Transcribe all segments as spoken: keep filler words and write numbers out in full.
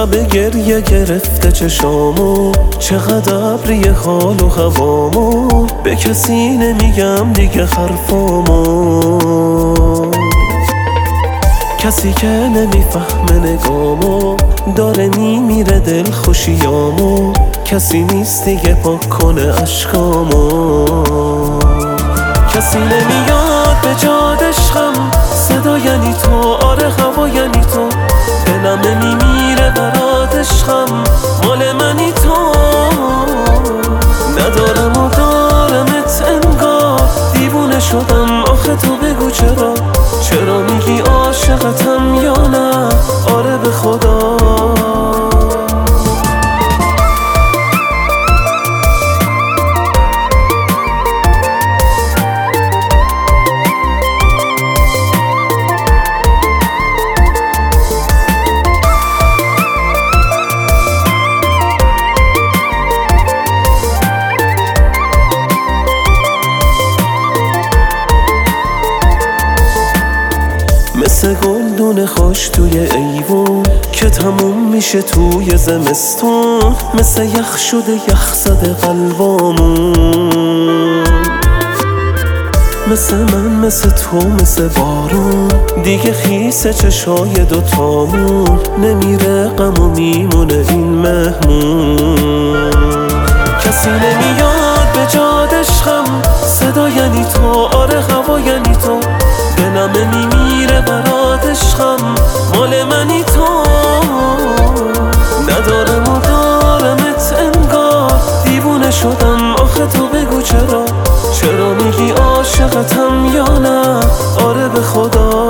شب گریه گرفته چشامو، چقدر ابری حال و هوامو، به کسی نمیگم دیگه حرفامو. کسی که نمیفهمه نگامو، داره میمیره دل خوشیامو، کسی نیست دیگه پاک کنه عشقامو. کسی نمیاد به جاد عشقم، صدا یعنی تو، آره هوا یعنی تو، دلم نمیمیره برات عشقم، مال منی تو. ندارم و دارمت انگار، دیوونه شدم آخه تو بگو چرا، چرا میگی عاشقتم یا نه، آره به خدا. مثل گلدون خوش توی ایوون که تموم میشه توی زمستون، مثل یخ شده یخ زده قلبامون. مثل من مثل تو مثل بارون، دیگه خیس چشای دوتامون، نمیره غم و میمونه این مهمون. کسی نمیاد به جاد عشقم، صدا یعنی تو، آره هوا یعنی تو، دلم نمیمیره برات عشقم، مال منی تو. ندارم و دارمت انگار، دیوونه شدم آخه تو بگو چرا، چرا میگی عاشقتم یا نه، آره به خدا.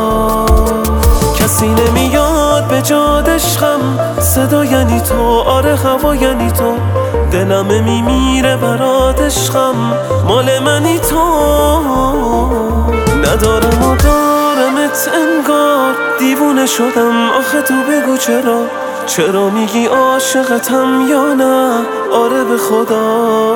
کسی نمیاد به جاد عشقم، صدا یعنی تو، آره هوا یعنی تو، دلم میمیره برات عشقم، مال منی تو. ندارم و دارمت انگار، دیوونه شدم آخه تو بگو چرا، چرا میگی عاشقتم یا نه، آره به خدا.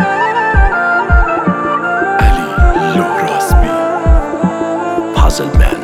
Puzzle Man.